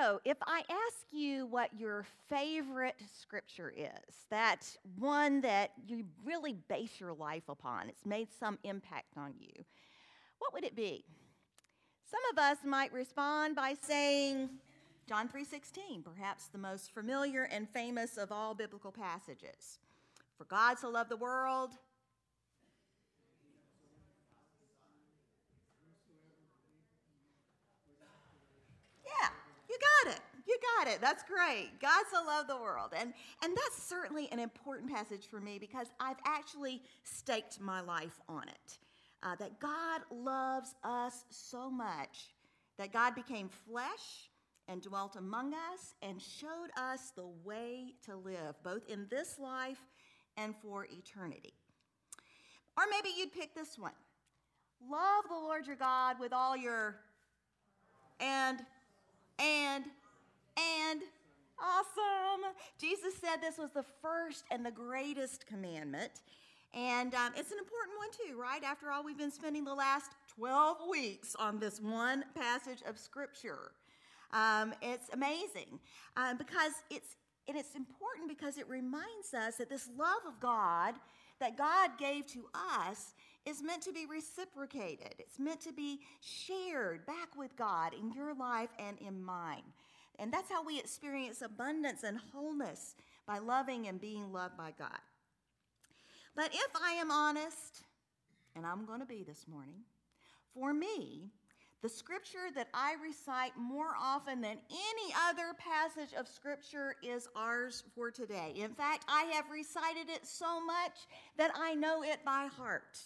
So, if I ask you what your favorite scripture is, that one that you really base your life upon, it's made some impact on you, what would it be? Some of us might respond by saying John 3:16, perhaps the most familiar and famous of all biblical passages. For God so loved the world. Yeah, you got it. You got it. That's great. God so loved the world. And that's certainly an important passage for me because I've actually staked my life on it. That God loves us so much that God became flesh and dwelt among us and showed us the way to live, both in this life and for eternity. Or maybe you'd pick this one. Love the Lord your God with all your and awesome. Jesus said this was the first and the greatest commandment. And it's an important one too, right? After all, we've been spending the last 12 weeks on this one passage of Scripture. It's amazing because it's important because it reminds us that this love of God that God gave to us is meant to be reciprocated. It's meant to be shared back with God in your life and in mine. And that's how we experience abundance and wholeness, by loving and being loved by God. But if I am honest, and I'm going to be this morning, for me, the scripture that I recite more often than any other passage of scripture is ours for today. In fact, I have recited it so much that I know it by heart.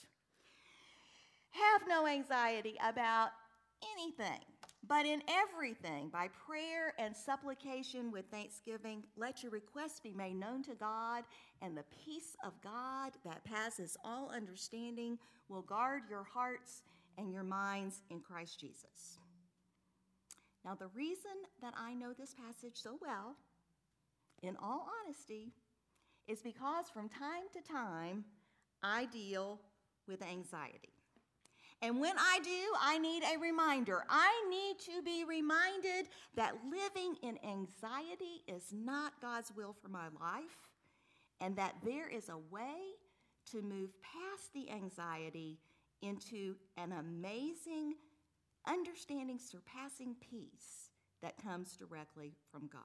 Have no anxiety about anything, but in everything, by prayer and supplication with thanksgiving, let your requests be made known to God, and the peace of God that passes all understanding will guard your hearts and your minds in Christ Jesus. Now, the reason that I know this passage so well, in all honesty, is because from time to time, I deal with anxiety. And when I do, I need a reminder. I need to be reminded that living in anxiety is not God's will for my life, and that there is a way to move past the anxiety into an amazing, understanding, surpassing peace that comes directly from God.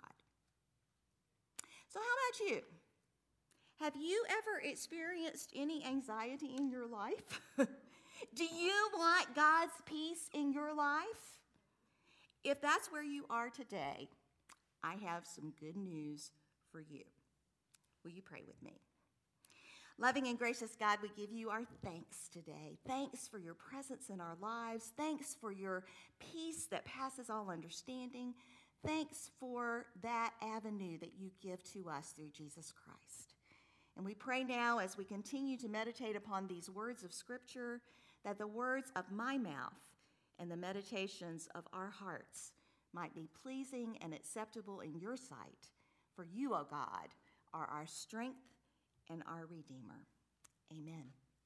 So how about you? Have you ever experienced any anxiety in your life? Do you want God's peace in your life? If that's where you are today, I have some good news for you. Will you pray with me? Loving and gracious God, we give you our thanks today. Thanks for your presence in our lives. Thanks for your peace that passes all understanding. Thanks for that avenue that you give to us through Jesus Christ. And we pray now as we continue to meditate upon these words of Scripture, that the words of my mouth and the meditations of our hearts might be pleasing and acceptable in your sight. For you, O God, are our strength and our Redeemer. Amen.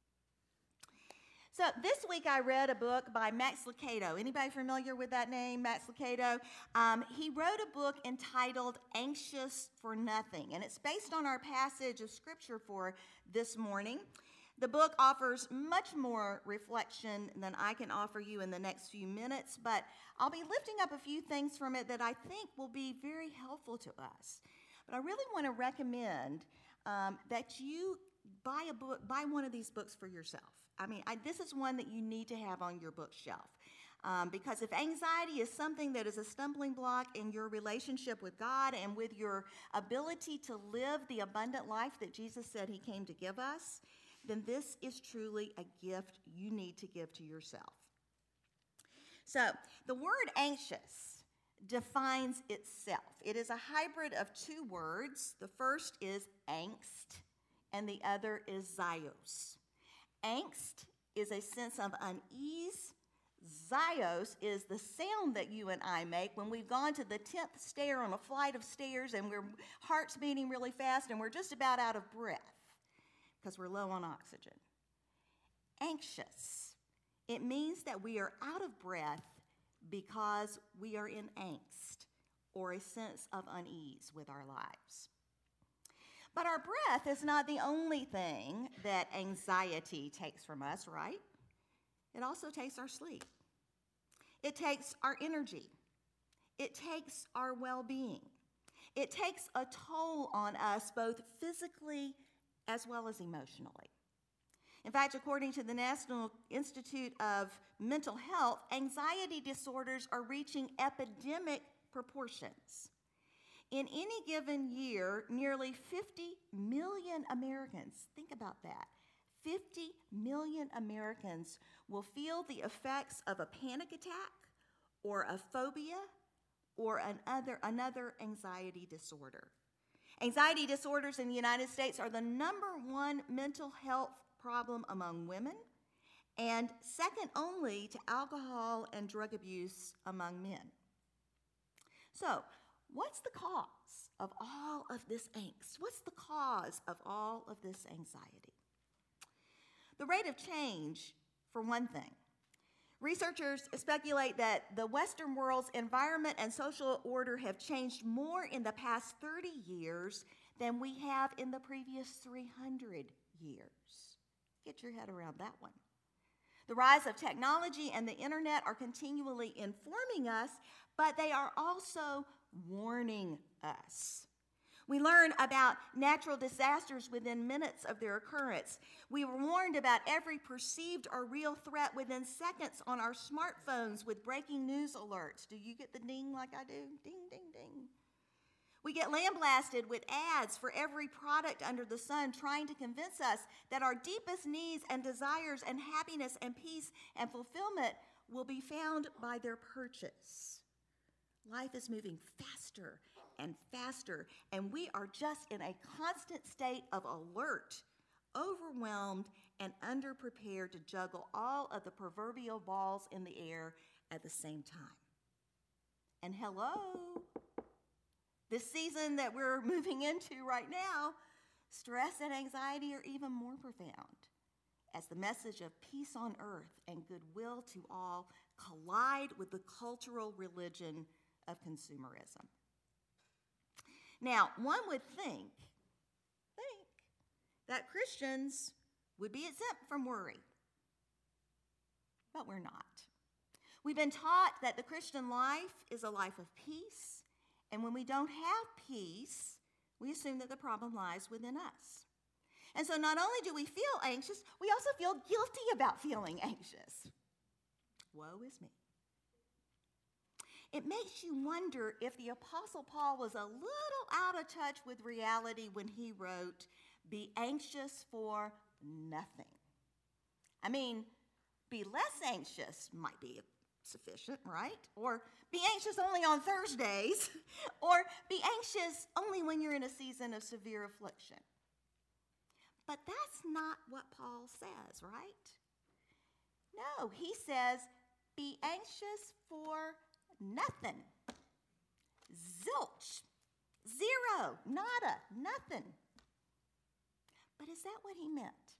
So this week I read a book by Max Lucado. Anybody familiar with that name, Max Lucado? He wrote a book entitled Anxious for Nothing, and it's based on our passage of Scripture for this morning. The book offers much more reflection than I can offer you in the next few minutes, but I'll be lifting up a few things from it that I think will be very helpful to us. But I really want to recommend that you buy one of these books for yourself. I mean, this is one that you need to have on your bookshelf. Because if anxiety is something that is a stumbling block in your relationship with God and with your ability to live the abundant life that Jesus said he came to give us, then this is truly a gift you need to give to yourself. So, the word anxious defines itself. It is a hybrid of two words. The first is angst, and the other is zaios. Angst is a sense of unease. Zaios is the sound that you and I make when we've gone to the 10th stair on a flight of stairs and we're heart's beating really fast and we're just about out of breath because we're low on oxygen. Anxious, it means that we are out of breath because we are in angst or a sense of unease with our lives. But our breath is not the only thing that anxiety takes from us, right? It also takes our sleep. It takes our energy. It takes our well-being. It takes a toll on us both physically as well as emotionally. In fact, according to the National Institute of Mental Health, anxiety disorders are reaching epidemic proportions. In any given year, nearly 50 million Americans, think about that, 50 million Americans will feel the effects of a panic attack or a phobia or another anxiety disorder. Anxiety disorders in the United States are the #1 mental health problem among women and second only to alcohol and drug abuse among men. So, what's the cause of all of this angst? What's the cause of all of this anxiety? The rate of change, for one thing. Researchers speculate that the Western world's environment and social order have changed more in the past 30 years than we have in the previous 300 years. Get your head around that one. The rise of technology and the internet are continually informing us, but they are also warning us. We learn about natural disasters within minutes of their occurrence. We were warned about every perceived or real threat within seconds on our smartphones with breaking news alerts. Do you get the ding like I do? Ding, ding, ding. We get lambasted with ads for every product under the sun, trying to convince us that our deepest needs and desires and happiness and peace and fulfillment will be found by their purchase. Life is moving faster and faster, and we are just in a constant state of alert, overwhelmed, and underprepared to juggle all of the proverbial balls in the air at the same time. And hello, this season that we're moving into right now, stress and anxiety are even more profound as the message of peace on earth and goodwill to all collide with the cultural religion of consumerism. Now, one would think that Christians would be exempt from worry, but we're not. We've been taught that the Christian life is a life of peace, and when we don't have peace, we assume that the problem lies within us. And so not only do we feel anxious, we also feel guilty about feeling anxious. Woe is me. It makes you wonder if the Apostle Paul was a little out of touch with reality when he wrote, "Be anxious for nothing." I mean, be less anxious might be sufficient, right? Or be anxious only on Thursdays, or be anxious only when you're in a season of severe affliction. But that's not what Paul says, right? No, he says, be anxious for nothing. Zilch. Zero. Nada. Nothing. But is that what he meant?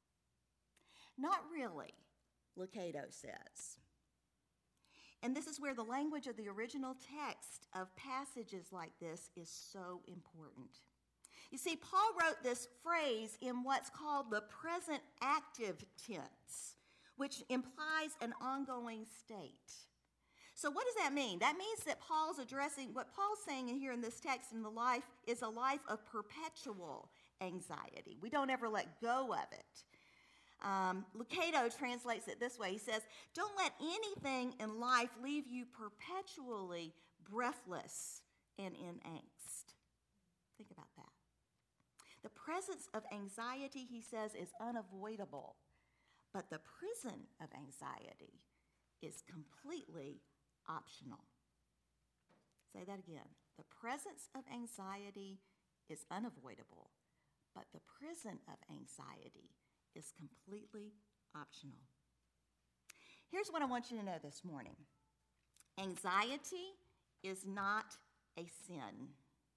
Not really, Lucado says. And this is where the language of the original text of passages like this is so important. You see, Paul wrote this phrase in what's called the present active tense, which implies an ongoing state. So what does that mean? That means that what Paul's saying here in this text in the life is a life of perpetual anxiety. We don't ever let go of it. Lucado translates it this way. He says, don't let anything in life leave you perpetually breathless and in angst. Think about that. The presence of anxiety, he says, is unavoidable, but the prison of anxiety is completely optional. Say that again. The presence of anxiety is unavoidable, but the prison of anxiety is completely optional. Here's what I want you to know this morning. Anxiety is not a sin.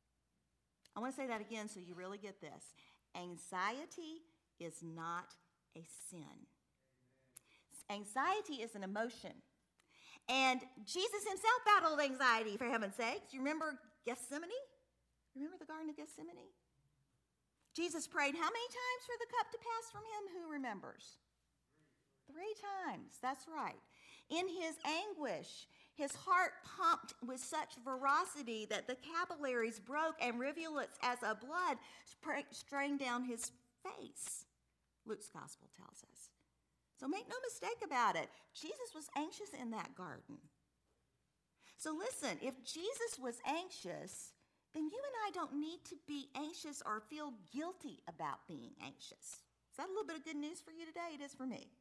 I want to say that again so you really get this. Anxiety is not a sin. Anxiety is an emotion. And Jesus himself battled anxiety, for heaven's sakes. You remember Gethsemane? Remember the Garden of Gethsemane? Jesus prayed how many times for the cup to pass from him? Who remembers? 3 times. That's right. In his anguish, his heart pumped with such ferocity that the capillaries broke and rivulets as of blood strained down his face, Luke's gospel tells us. So make no mistake about it. Jesus was anxious in that garden. So listen, if Jesus was anxious, then you and I don't need to be anxious or feel guilty about being anxious. Is that a little bit of good news for you today? It is for me.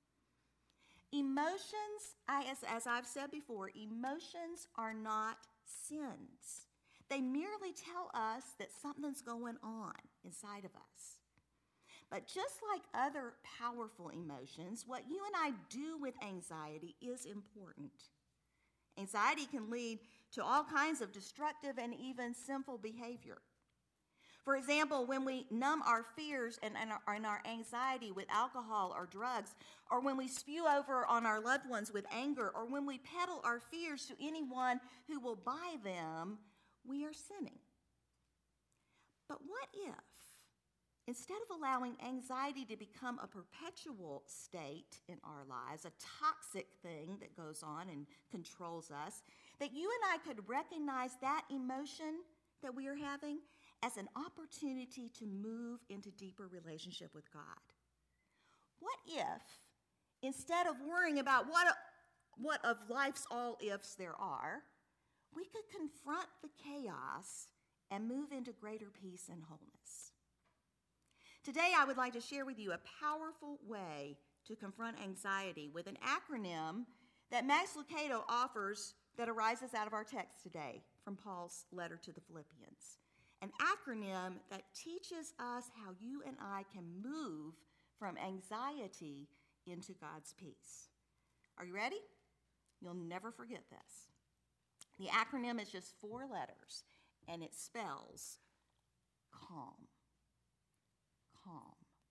Emotions, as I've said before, emotions are not sins. They merely tell us that something's going on inside of us. But just like other powerful emotions, what you and I do with anxiety is important. Anxiety can lead to all kinds of destructive and even sinful behavior. For example, when we numb our fears and our anxiety with alcohol or drugs, or when we spew over on our loved ones with anger, or when we peddle our fears to anyone who will buy them, we are sinning. But what if, instead of allowing anxiety to become a perpetual state in our lives, a toxic thing that goes on and controls us, that you and I could recognize that emotion that we are having as an opportunity to move into deeper relationship with God? What if, instead of worrying about what of life's all ifs there are, we could confront the chaos and move into greater peace and wholeness? Today, I would like to share with you a powerful way to confront anxiety with an acronym that Max Lucado offers that arises out of our text today from Paul's letter to the Philippians. An acronym that teaches us how you and I can move from anxiety into God's peace. Are you ready? You'll never forget this. The acronym is just 4 letters, and it spells CALM. CALM.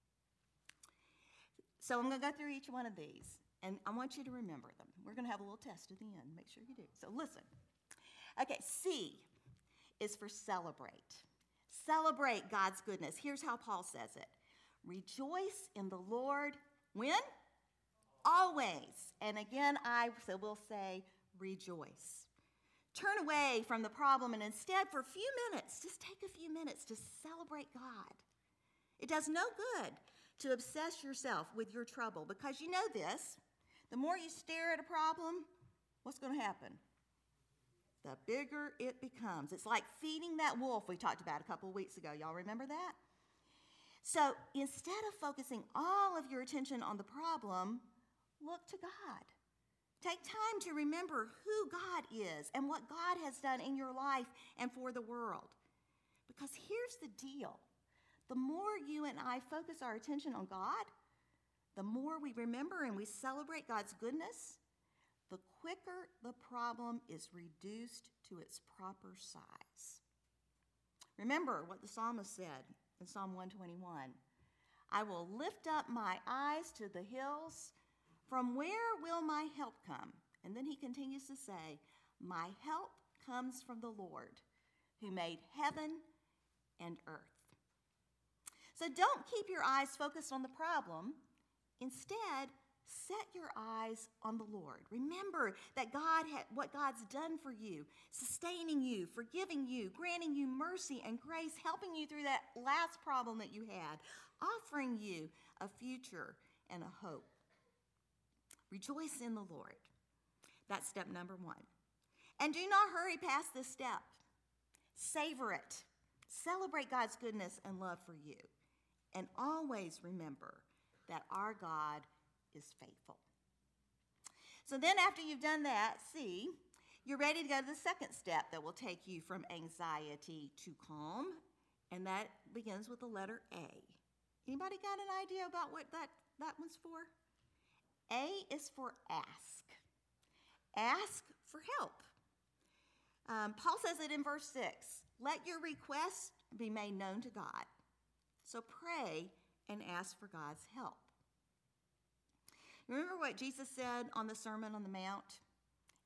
So I'm going to go through each one of these, and I want you to remember them. We're going to have a little test at the end. Make sure you do. So listen. Okay, C is for celebrate. Celebrate God's goodness. Here's how Paul says it. Rejoice in the Lord. When? Always. And again, will say rejoice. Turn away from the problem and instead for a few minutes, just take a few minutes to celebrate God. It does no good to obsess yourself with your trouble because you know this. The more you stare at a problem, what's going to happen? The bigger it becomes. It's like feeding that wolf we talked about a couple of weeks ago. Y'all remember that? So instead of focusing all of your attention on the problem, look to God. Take time to remember who God is and what God has done in your life and for the world. Because here's the deal. The more you and I focus our attention on God, the more we remember and we celebrate God's goodness, the quicker the problem is reduced to its proper size. Remember what the psalmist said in Psalm 121. I will lift up my eyes to the hills. From where will my help come? And then he continues to say, my help comes from the Lord who made heaven and earth. So don't keep your eyes focused on the problem. Instead, set your eyes on the Lord. Remember that what God's done for you, sustaining you, forgiving you, granting you mercy and grace, helping you through that last problem that you had, offering you a future and a hope. Rejoice in the Lord. That's step number 1. And do not hurry past this step. Savor it. Celebrate God's goodness and love for you. And always remember that our God is faithful. So then after you've done that, C, you're ready to go to the second step that will take you from anxiety to calm, and that begins with the letter A. Anybody got an idea about what that one's for? A is for ask. Ask for help. Paul says it in verse 6. Let your requests be made known to God. So pray and ask for God's help. Remember what Jesus said on the Sermon on the Mount?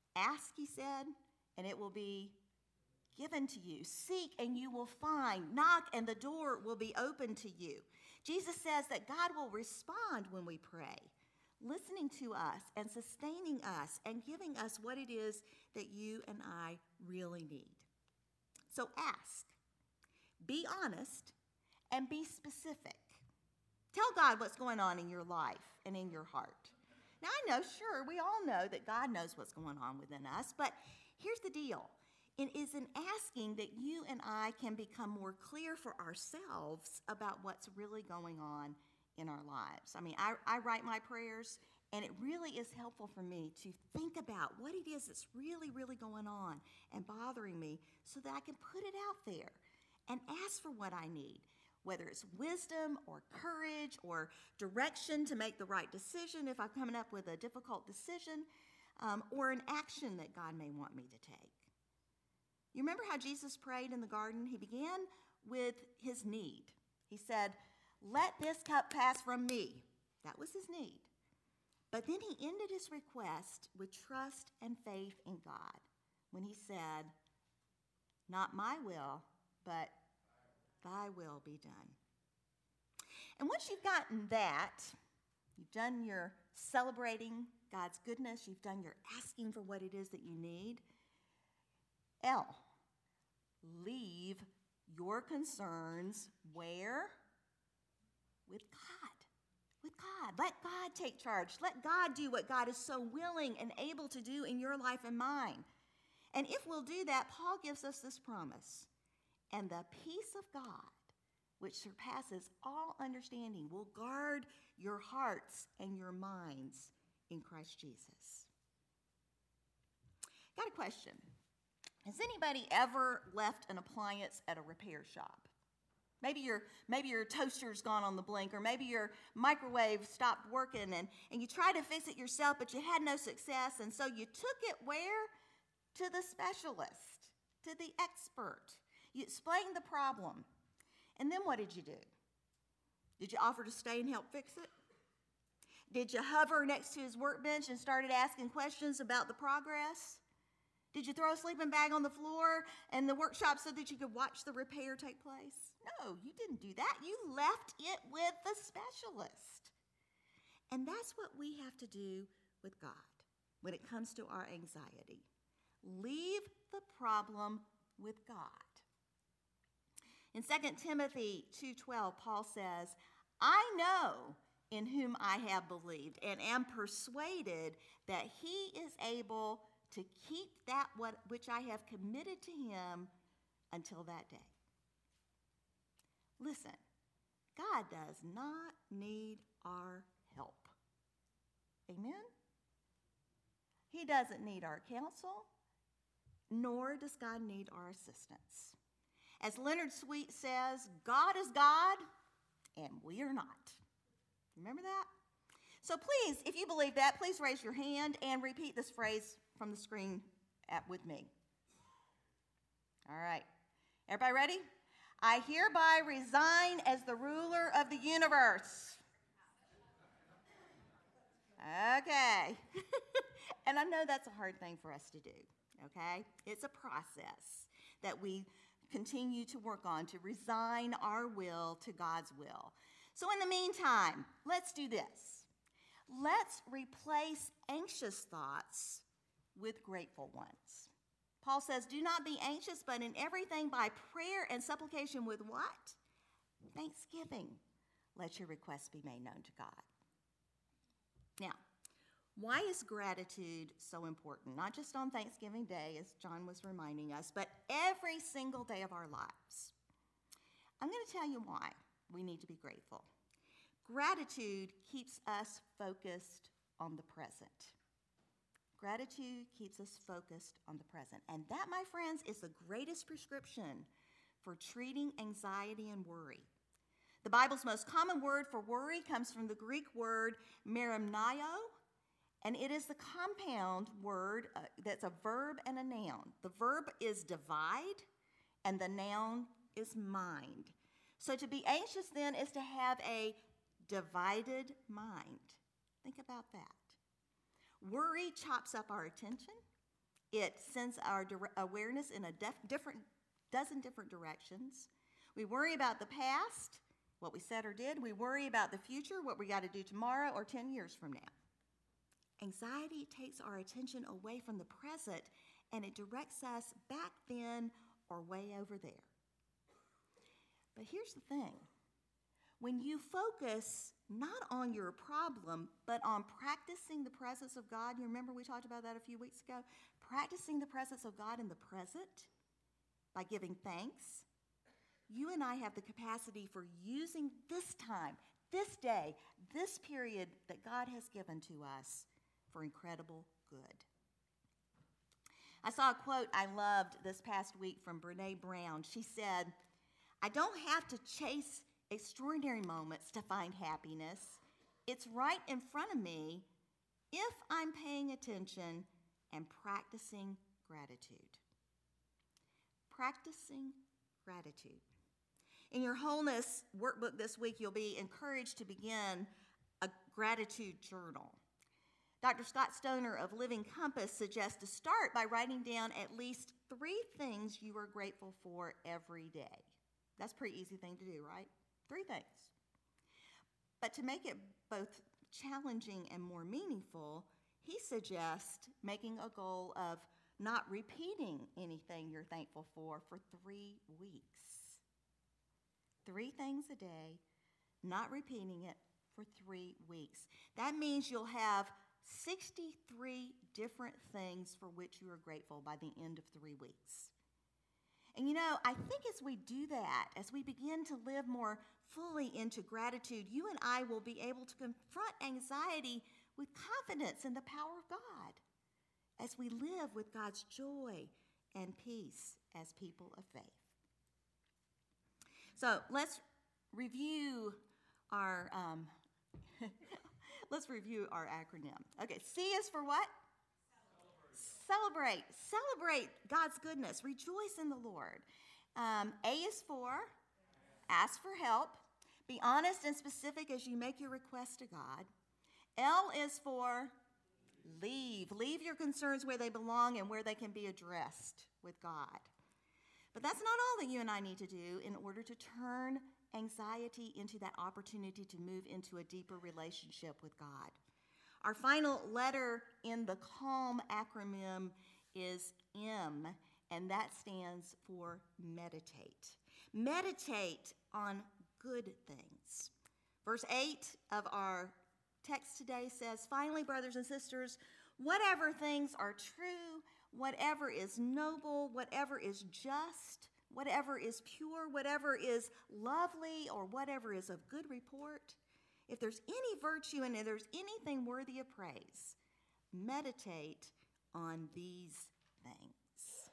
Ask, he said, and it will be given to you. Seek and you will find. Knock and the door will be open to you. Jesus says that God will respond when we pray, listening to us and sustaining us and giving us what it is that you and I really need. So ask, be honest, and be specific. Tell God what's going on in your life and in your heart. Now, I know, sure, we all know that God knows what's going on within us, but here's the deal. It is in asking that you and I can become more clear for ourselves about what's really going on in our lives. I mean, I write my prayers, and it really is helpful for me to think about what it is that's really, really going on and bothering me so that I can put it out there and ask for what I need, whether it's wisdom or courage or direction to make the right decision if I'm coming up with a difficult decision, or an action that God may want me to take. You remember how Jesus prayed in the garden? He began with his need. He said, "Let this cup pass from me." That was his need. But then he ended his request with trust and faith in God when he said, "Not my will, but thy will be done." And once you've gotten that, you've done your celebrating God's goodness, you've done your asking for what it is that you need. L, leave your concerns where? With God. With God. Let God take charge. Let God do what God is so willing and able to do in your life and mine. And if we'll do that, Paul gives us this promise. And the peace of God, which surpasses all understanding, will guard your hearts and your minds in Christ Jesus. Got a question. Has anybody ever left an appliance at a repair shop? Maybe your toaster's gone on the blink, or maybe your microwave stopped working, and you tried to fix it yourself, but you had no success, and so you took it where? To the specialist, to the expert. You explained the problem. And then what did you do? Did you offer to stay and help fix it? Did you hover next to his workbench and started asking questions about the progress? Did you throw a sleeping bag on the floor in the workshop so that you could watch the repair take place? No, you didn't do that. You left it with the specialist. And that's what we have to do with God when it comes to our anxiety. Leave the problem with God. In 2 Timothy 2:12, Paul says, "I know in whom I have believed and am persuaded that he is able to keep that which I have committed to him until that day." Listen, God does not need our help. Amen? He doesn't need our counsel, nor does God need our assistance. As Leonard Sweet says, God is God, and we are not. Remember that? So please, if you believe that, please raise your hand and repeat this phrase from the screen with me. All right. Everybody ready? I hereby resign as the ruler of the universe. Okay. And I know that's a hard thing for us to do, okay? It's a process that we continue to work on to resign our will to God's will. So in the meantime, let's do this. Let's replace anxious thoughts with grateful ones. Paul says, "Do not be anxious, but in everything by prayer and supplication with" what? Thanksgiving. Let your requests be made known to God. Now, why is gratitude so important? Not just on Thanksgiving Day, as John was reminding us, but every single day of our lives. I'm going to tell you why we need to be grateful. Gratitude keeps us focused on the present. Gratitude keeps us focused on the present. And that, my friends, is the greatest prescription for treating anxiety and worry. The Bible's most common word for worry comes from the Greek word merimnio, and it is the compound word that's a verb and a noun. The verb is divide, and the noun is mind. So to be anxious then is to have a divided mind. Think about that. Worry chops up our attention. It sends our awareness in a dozen different directions. We worry about the past, what we said or did. We worry about the future, what we got to do tomorrow or 10 years from now. Anxiety takes our attention away from the present, and it directs us back then or way over there. But here's the thing. When you focus not on your problem, but on practicing the presence of God, you remember we talked about that a few weeks ago? Practicing the presence of God in the present by giving thanks, you and I have the capacity for using this time, this day, this period that God has given to us for incredible good. I saw a quote I loved this past week from Brene Brown. She said, "I don't have to chase extraordinary moments to find happiness. It's right in front of me if I'm paying attention and practicing gratitude." Practicing gratitude. In your wholeness workbook this week, you'll be encouraged to begin a gratitude journal. Dr. Scott Stoner of Living Compass suggests to start by writing down at least 3 things you are grateful for every day. That's a pretty easy thing to do, right? 3 things. But to make it both challenging and more meaningful, he suggests making a goal of not repeating anything you're thankful for 3 weeks. 3 things a day, not repeating it for 3 weeks. That means you'll have 63 different things for which you are grateful by the end of 3 weeks. And you know, I think as we do that, as we begin to live more fully into gratitude, you and I will be able to confront anxiety with confidence in the power of God as we live with God's joy and peace as people of faith. So let's review our acronym. Okay, C is for what? Celebrate. Celebrate God's goodness. Rejoice in the Lord. A is for ask for help. Be honest and specific as you make your request to God. L is for leave. Leave your concerns where they belong and where they can be addressed with God. But that's not all that you and I need to do in order to turn anxiety into that opportunity to move into a deeper relationship with God. Our final letter in the CALM acronym is M, and that stands for meditate. Meditate on good things. Verse 8 of our text today says, "Finally, brothers and sisters, whatever things are true, whatever is noble, whatever is just, whatever is pure, whatever is lovely, or whatever is of good report, if there's any virtue and if there's anything worthy of praise, meditate on these things."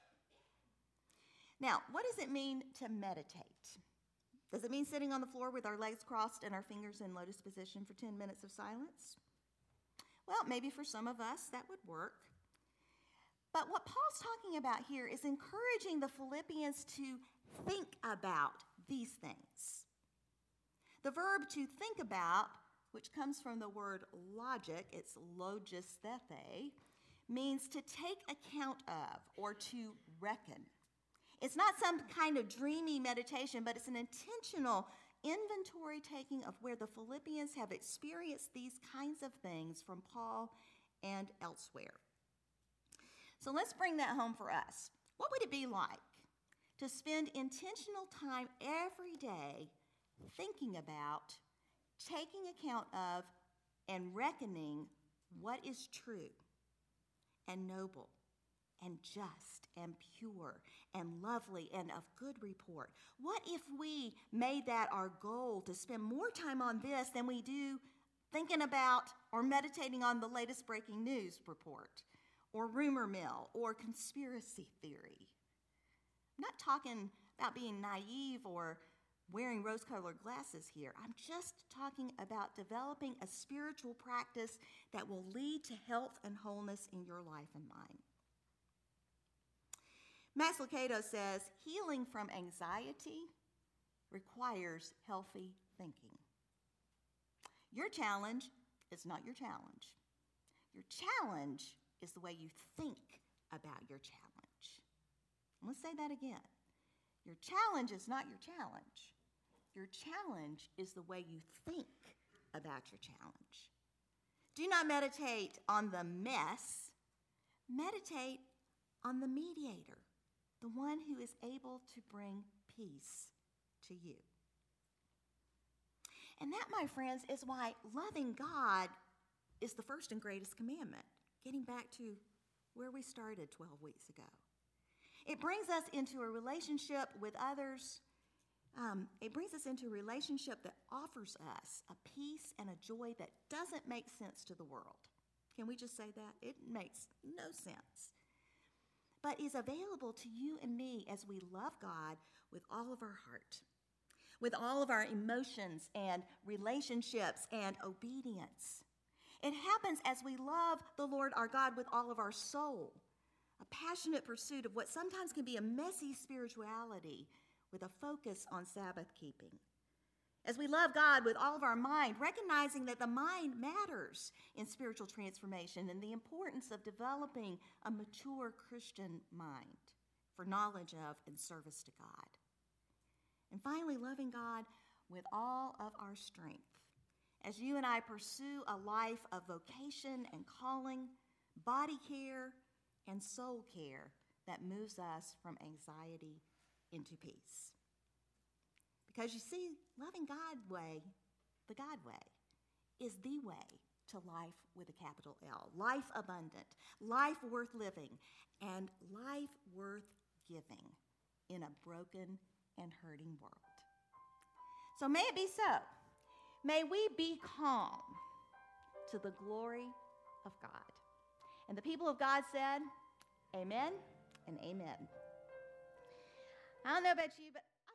Now, what does it mean to meditate? Does it mean sitting on the floor with our legs crossed and our fingers in lotus position for 10 minutes of silence? Well, maybe for some of us that would work. But what Paul's talking about here is encouraging the Philippians to think about these things. The verb to think about, which comes from the word logic, it's logisthete, means to take account of or to reckon. It's not some kind of dreamy meditation, but it's an intentional inventory taking of where the Philippians have experienced these kinds of things from Paul and elsewhere. So let's bring that home for us. What would it be like to spend intentional time every day thinking about, taking account of, and reckoning what is true and noble and just and pure and lovely and of good report? What if we made that our goal to spend more time on this than we do thinking about or meditating on the latest breaking news report or rumor mill or conspiracy theory? I'm not talking about being naive or wearing rose-colored glasses here. I'm just talking about developing a spiritual practice that will lead to health and wholeness in your life and mine. Max Lucado says, healing from anxiety requires healthy thinking. Your challenge is not your challenge. Your challenge is the way you think about your challenge. I'm going to say that again. Your challenge is not your challenge. Your challenge is the way you think about your challenge. Do not meditate on the mess. Meditate on the mediator, the one who is able to bring peace to you. And that, my friends, is why loving God is the first and greatest commandment, getting back to where we started 12 weeks ago. It brings us into a relationship with others. It brings us into a relationship that offers us a peace and a joy that doesn't make sense to the world. Can we just say that? It makes no sense. But is available to you and me as we love God with all of our heart, with all of our emotions and relationships and obedience. It happens as we love the Lord our God with all of our soul, a passionate pursuit of what sometimes can be a messy spirituality with a focus on Sabbath keeping. As we love God with all of our mind, recognizing that the mind matters in spiritual transformation and the importance of developing a mature Christian mind for knowledge of and service to God. And finally, loving God with all of our strength as you and I pursue a life of vocation and calling, body care, and soul care that moves us from anxiety into peace. Because you see, loving God way, the God way, is the way to life with a capital L. Life abundant, life worth living, and life worth giving in a broken and hurting world. So may it be so. May we be calm to the glory of God. And the people of God said, amen and amen. I don't know about you, but